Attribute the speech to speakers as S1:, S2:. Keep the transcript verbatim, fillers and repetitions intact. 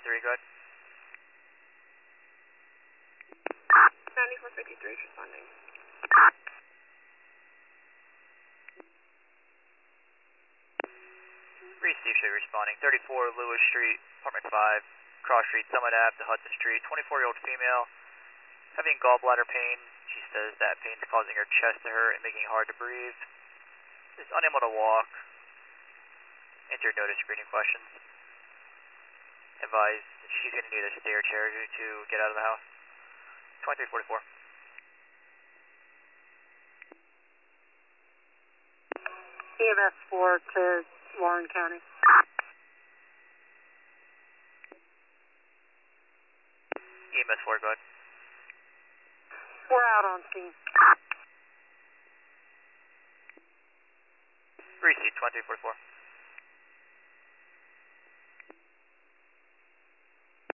S1: fifty-three, go ahead.
S2: ninety-four fifty-three is responding.
S1: Received, should be responding. thirty-four Lewis Street, apartment five, cross street, Summit Ave to Hudson Street. twenty-four-year-old female, having gallbladder pain. She says that pain's causing her chest to hurt and making it hard to breathe. Is unable to walk. Enter notice screening questions. Advise she's going to need a stair chair to get out of the house. twenty-three forty-four.
S3: E M S four to Warren County.
S1: E M S four, go ahead.
S3: We're out on scene.
S1: Receipt twenty-three forty-four.